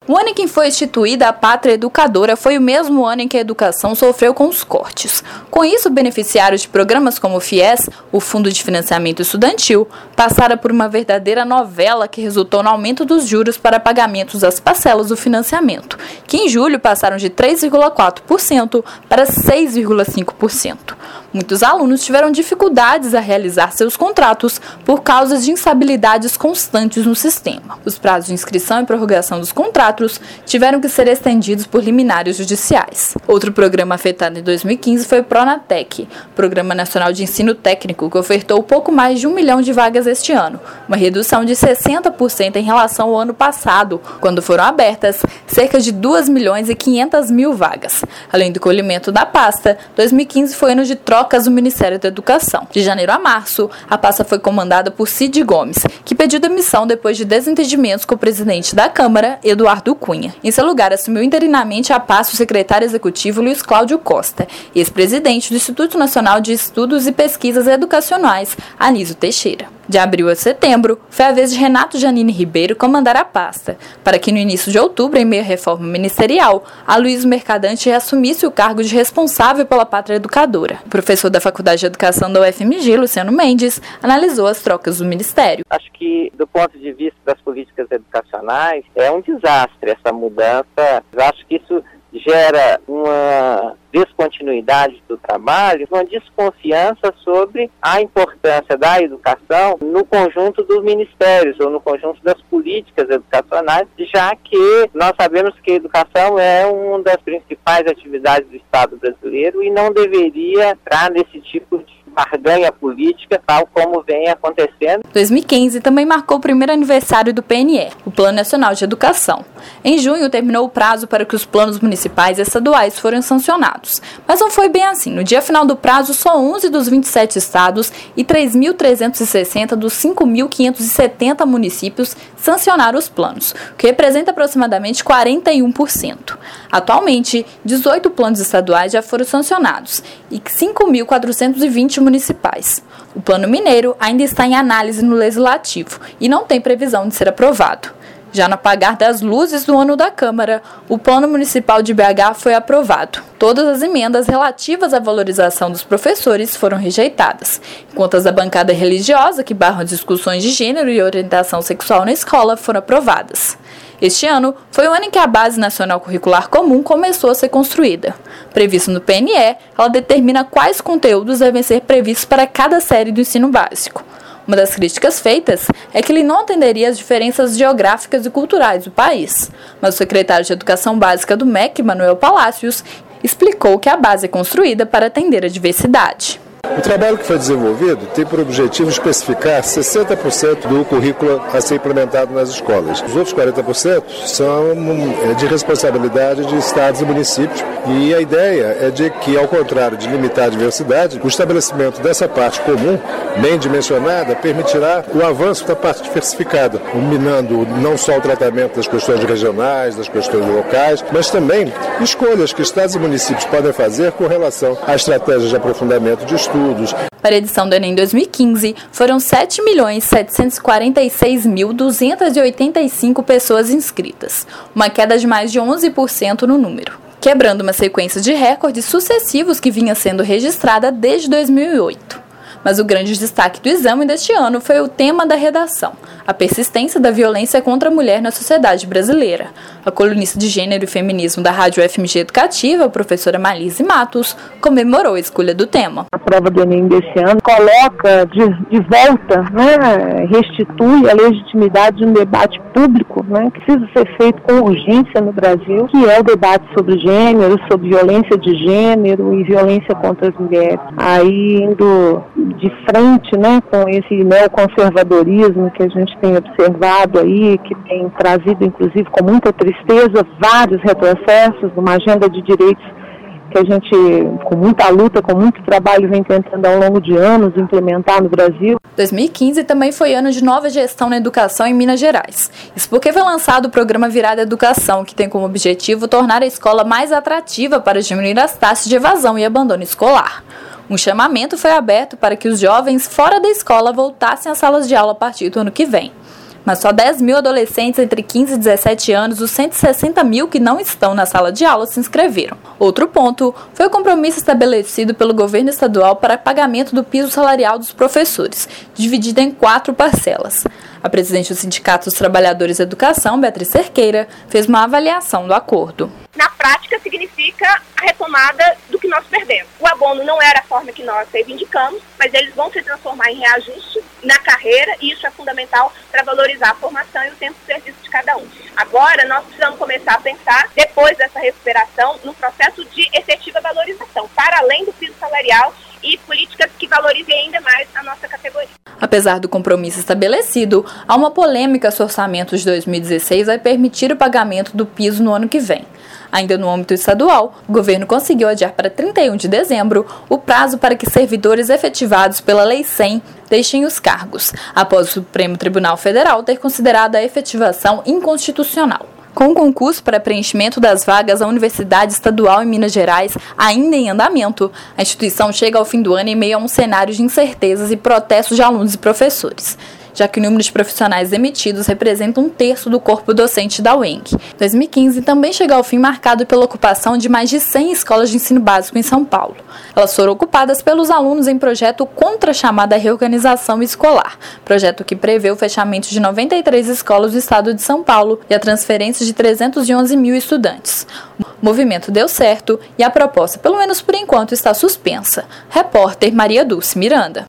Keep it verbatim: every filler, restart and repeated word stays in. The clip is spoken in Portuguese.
O ano em que foi instituída a Pátria Educadora foi o mesmo ano em que a educação sofreu com os cortes. Com isso, beneficiários de programas como o FIES, o Fundo de Financiamento Estudantil, passaram por uma verdadeira novela que resultou no aumento dos juros para pagamentos das parcelas do financiamento, que em julho passaram de três vírgula quatro por cento para seis vírgula cinco por cento. Muitos alunos tiveram dificuldades a realizar seus contratos por causa de instabilidades constantes no sistema. Os prazos de inscrição e prorrogação dos contratos tiveram que ser estendidos por liminares judiciais. Outro programa afetado em dois mil e quinze foi o Pronatec, Programa Nacional de Ensino Técnico, que ofertou pouco mais de um milhão de vagas este ano, uma redução de sessenta por cento em relação ao ano passado, quando foram abertas cerca de dois milhões e quinhentas mil vagas. Além do colhimento da pasta, dois mil e quinze foi ano de trocas do Ministério da Educação. De janeiro a março, a pasta foi comandada por Cid Gomes, que pediu demissão depois de desentendimentos com o presidente da Câmara, Eduardo Cunha. Em seu lugar, assumiu interinamente a pasta o secretário executivo Luiz Cláudio Costa, ex-presidente do Instituto Nacional de Estudos e Pesquisas Educacionais, Anísio Teixeira. De abril a setembro, foi a vez de Renato Janine Ribeiro comandar a pasta, para que no início de outubro, em meio à reforma ministerial, Aloysio Mercadante assumisse o cargo de responsável pela Pátria Educadora. O professor da Faculdade de Educação da U F M G, Luciano Mendes, analisou as trocas do Ministério. Acho que, do ponto de vista das políticas educacionais, é um desastre essa mudança. Eu acho que isso gera uma descontinuidade do trabalho, uma desconfiança sobre a importância da educação no conjunto dos ministérios ou no conjunto das políticas educacionais, já que nós sabemos que a educação é uma das principais atividades do Estado brasileiro e não deveria entrar nesse tipo de barganha política, tal como vem acontecendo. dois mil e quinze também marcou o primeiro aniversário do P N E, o Plano Nacional de Educação. Em junho, terminou o prazo para que os planos municipais e estaduais foram sancionados. Mas não foi bem assim. No dia final do prazo, só onze dos vinte e sete estados e três mil trezentos e sessenta dos cinco mil quinhentos e setenta municípios sancionaram os planos, o que representa aproximadamente quarenta e um por cento. Atualmente, dezoito planos estaduais já foram sancionados e cinco mil quatrocentos e vinte municipais. O Plano Mineiro ainda está em análise no Legislativo e não tem previsão de ser aprovado. Já no apagar das luzes do ano da Câmara, o Plano Municipal de B H foi aprovado. Todas as emendas relativas à valorização dos professores foram rejeitadas, enquanto as da bancada religiosa, que barram discussões de gênero e orientação sexual na escola, foram aprovadas. Este ano foi o ano em que a Base Nacional Curricular Comum começou a ser construída. Previsto no P N E, ela determina quais conteúdos devem ser previstos para cada série do ensino básico. Uma das críticas feitas é que ele não atenderia às diferenças geográficas e culturais do país. Mas o secretário de Educação Básica do M E C, Manuel Palácios, explicou que a base é construída para atender a diversidade. O trabalho que foi desenvolvido tem por objetivo especificar sessenta por cento do currículo a ser implementado nas escolas. Os outros quarenta por cento são de responsabilidade de estados e municípios. E a ideia é de que, ao contrário de limitar a diversidade, o estabelecimento dessa parte comum, bem dimensionada, permitirá o avanço da parte diversificada, combinando não só o tratamento das questões regionais, das questões locais, mas também escolhas que estados e municípios podem fazer com relação à estratégia de aprofundamento de estudos. Para a edição do Enem dois mil e quinze, foram sete milhões setecentos e quarenta e seis mil duzentos e oitenta e cinco pessoas inscritas, uma queda de mais de onze por cento no número, quebrando uma sequência de recordes sucessivos que vinha sendo registrada desde dois mil e oito. Mas o grande destaque do exame deste ano foi o tema da redação, a persistência da violência contra a mulher na sociedade brasileira. A colunista de Gênero e Feminismo da Rádio U F M G Educativa, a professora Malise Matos, comemorou a escolha do tema. A prova do Enem desse ano coloca de, de volta, né, restitui a legitimidade de um debate público, né, que precisa ser feito com urgência no Brasil, que é o debate sobre gênero, sobre violência de gênero e violência contra as mulheres. Aí indo de frente, né, com esse neoconservadorismo que a gente tem observado aí, que tem trazido, inclusive, com muita tristeza, vários retrocessos, uma agenda de direitos que a gente, com muita luta, com muito trabalho, vem tentando ao longo de anos implementar no Brasil. dois mil e quinze também foi ano de nova gestão na educação em Minas Gerais. Isso porque foi lançado o programa Virada Educação, que tem como objetivo tornar a escola mais atrativa para diminuir as taxas de evasão e abandono escolar. Um chamamento foi aberto para que os jovens fora da escola voltassem às salas de aula a partir do ano que vem. mas só dez mil adolescentes entre quinze e dezessete anos dos cento e sessenta mil que não estão na sala de aula se inscreveram. Outro ponto foi o compromisso estabelecido pelo governo estadual para pagamento do piso salarial dos professores, dividido em quatro parcelas. A presidente do Sindicato dos Trabalhadores da Educação, Beatriz Cerqueira, fez uma avaliação do acordo. Na prática, significa a retomada do que nós perdemos. O abono não era a forma que nós reivindicamos, mas eles vão se transformar em reajuste na carreira e isso é fundamental para valorizar a formação e o tempo de serviço de cada um. Agora, nós precisamos começar a pensar, depois dessa recuperação, no processo de efetiva valorização, para além do piso salarial e políticas que valorizem ainda mais a nossa categoria. Apesar do compromisso estabelecido, há uma polêmica se o orçamento de dois mil e dezesseis vai permitir o pagamento do piso no ano que vem. Ainda no âmbito estadual, o governo conseguiu adiar para trinta e um de dezembro o prazo para que servidores efetivados pela Lei cem deixem os cargos, após o Supremo Tribunal Federal ter considerado a efetivação inconstitucional. Com o concurso para preenchimento das vagas da Universidade Estadual em Minas Gerais ainda em andamento, a instituição chega ao fim do ano em meio a um cenário de incertezas e protestos de alunos e professores, já que o número de profissionais demitidos representa um terço do corpo docente da U E N C. dois mil e quinze também chega ao fim marcado pela ocupação de mais de cem escolas de ensino básico em São Paulo. Elas foram ocupadas pelos alunos em projeto contra a chamada reorganização escolar, projeto que prevê o fechamento de noventa e três escolas do estado de São Paulo e a transferência de trezentos e onze mil estudantes. O movimento deu certo e a proposta, pelo menos por enquanto, está suspensa. Repórter Maria Dulce Miranda.